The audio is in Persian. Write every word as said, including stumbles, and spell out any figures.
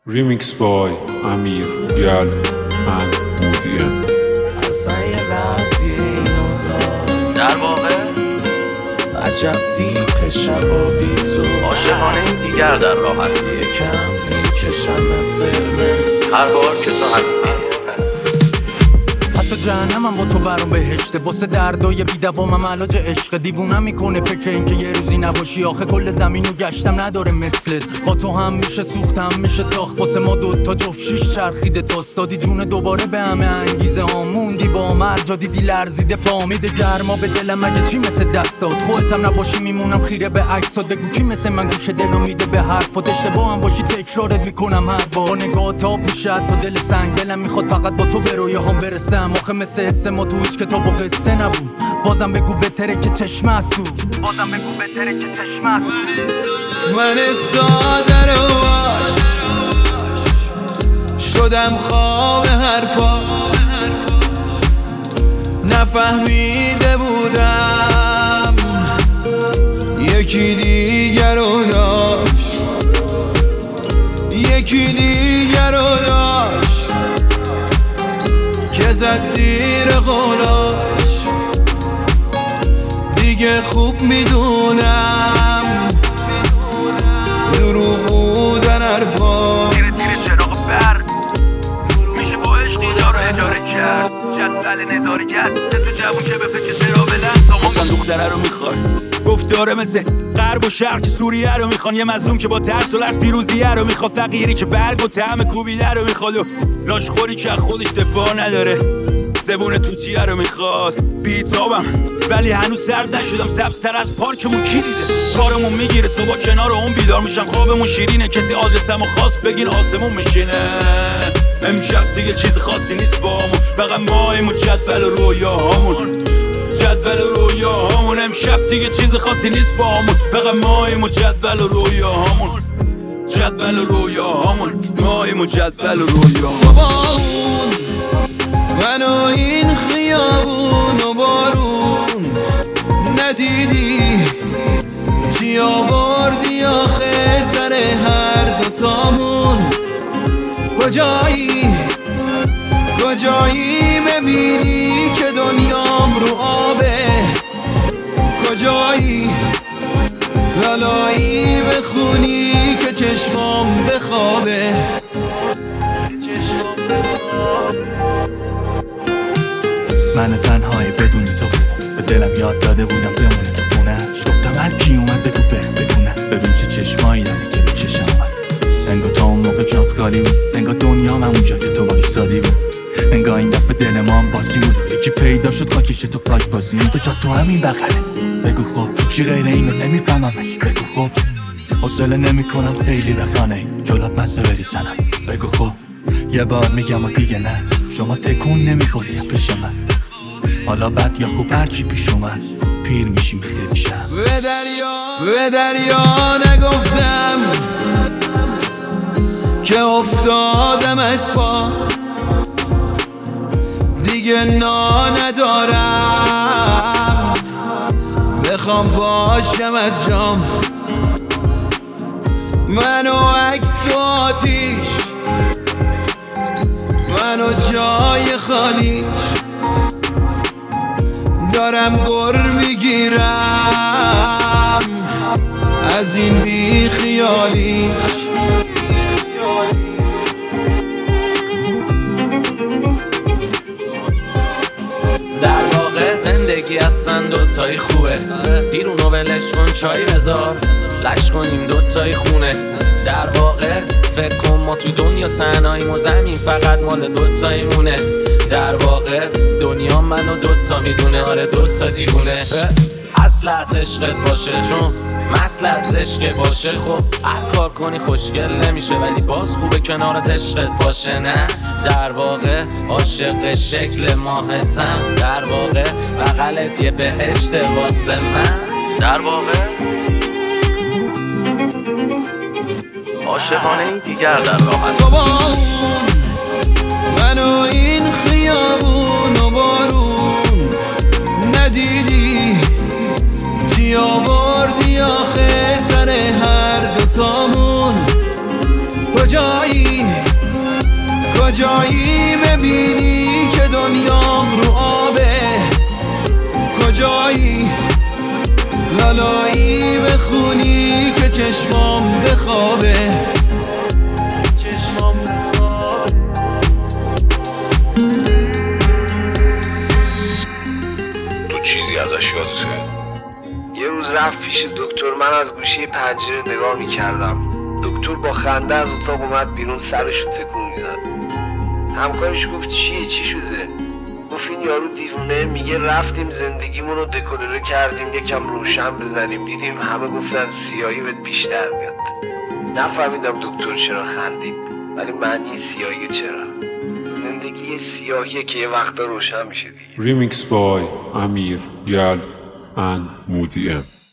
Remix by Amir Gal and Moodian. اصلا یه وضعیه این اوضاع در واقع عجب دیپ شب و بی تو عاشقانه این دیگر در راه هستی. یکم میکشمت قرمز هر بار که تو هستی حتی جهنمم با تو برام بهشته. واسه دردای بی‌دوامم علاج عشق. دیوونم میکنه فکر این که یه روزی نباشی. آخه کل زمینو گشتم نداره مثلت. با تو هم میشه سوختم میشه ساخت. واسه ما دوتا جفت شیش چرخیده تاست. دادی جون دوباره به همه انگیزه ها. موندی با مرجا دیدی لرزیده پا. میده گرما به دلم مگه چی مثل دستات. خودتم نباشی میمونم خیره به عکسات. بگو کی مثل من گوش دلو میده به حرفات. اشتباهم باشی تکرارت میکنم هر بار. نگاه تاب میشه تا دل سنگ. دلم میخواد فقط با تو به رویاهام برسم. آخه مثل حس ما تو هیچ کتاب و قصه نبود. بازم بگو بهتره که چشم اسود. بازم بگو بهتره که چشم اسود. من ساده رو باش شدم خواب حرفاش. نفهمیده بودم یکی دیگر رو داشت. یکی دیگر رو داشت که زد زیر قولاش. دیگه خوب میدونم دروغ بودن حرفا. تیره تیره چراغ برق میشه با عشق اینا رو اجاره کرد. جدول نظاره کرد تو جوون که به فکر سرا بلند. گفتن دختره رو میخوای گفت داره مثل غرب و شرق که سوریه رو میخوان. یه مظلوم که با ترس و لرز پیروزیه رو میخواد. فقیری که برگ و طعم کوبیده رو میخواد. و لاشخوری که خودش دفاع نداره. زبون توتیه رو میخواد. بیتابم ولی هنوز سرد نشدم. سبزتر از پارکمون کی دیده. کارمون میگیره صبح کنار اون بیدار میشم. خوابمون شیرینه کسی آدرسمو خواست بگین آسمون میشینه. امشب دیگه چیز خاصی نیست با همون. فقط ماییم و جدول و رویاهامون. جدول و رویاهامون. امشب دیگه چیز خاصی نیست با همون. فقط ماییم و جدول و رویاهامون. جدول و رویاهامون. ماییم و جدول و رویاهامون. تو با اون من و این خیابون و بارون ندیدی چی آوردی آخه سر هر دوتامون. کجایی کجایی ببینی که دنیام رو آبه. کجایی لالایی بخونی که چشمام بخوابه. من تنهایی بدونی تو به دلم یاد داده بودم بمونه تو خونه‌اش. گفتم هر کی اومد بگو بره بدونه. ببین چه چشمایی داری که به چشم اومد. انگار تا اون موقع جات خالی بود. انگار دنیام همونجا که تو وایسادی بود. انگار این دفعه دل ما هم باسی بود. یکی پیدا شد خاکش تو فلاک بازی. تو جات تو همین بغله. بگو خب چی غیر اینو نمیفهممش. بگو خب حوصله نمیکنم خیلی بخانه جلات مزه بری سنم. بگو خب یه بار میگم و دیگه نه. شما تکون نمیخوری پیش من. حالا بد یا خوب هرچی پیش اومد پیر میشیم خیلی شب. به دریا به دریا نگفتم که افتادم از پا. دیگه نا ندارم بخوام پاشم از جام. منو عکس و آتیش منو جای خالیش. دارم گر میگیرم از این بی خیالیش. در واقع زندگی اصلا دوتایی خوبه. بیرونو ولش کن چای بذار لش کنیم دوتایی خونه. در واقع فکر کن ما تو دنیا تنهاییم و زمین فقط مال دوتایی مونه. در واقع دنیا منو دوتا میدونه. آره دوتا دیوونه. اصلت عشقت باشه چون مسلت عشق باشه. خب هر کار کنی خوشگل نمیشه ولی باز خوبه کنارت عشقت باشه. نه در واقع عاشق شکل ماهتم. در واقع بغلت یه بهشت واسه من. در واقع عاشقانه این دیگر در راه هستی. تو با اون من و این خیابون و بارون ندیدی چی آوردی آخه سر هر دوتامون. کجایی کجایی ببینی که دنیام رو آبه، کجایی لالایی بخونی که چشمام بخوابه، چشمام بخوابه. تو چیزی ازش یادته؟ یه روز رفت پیش دکتر، من از گوشه پنجره نگاه میکردم. دکتر با خنده از اتاق اومد بیرون، سرشو تکون میداد. همکارش گفت چیه، چی شده؟ گفت این یارو دیوونه، میگه رفتیم زندگیمون رو دکولره کردیم یکم روشن بزنیم، دیدیم همه گفتن سیاهی بهت بیشتر میاد. نفهمیدم دکتر چرا خندید، ولی معنی سیاهی چرا. زندگی سیاهیه که یه وقتا روشن میشه دیگه. Remix by Amir Yal and Moody M.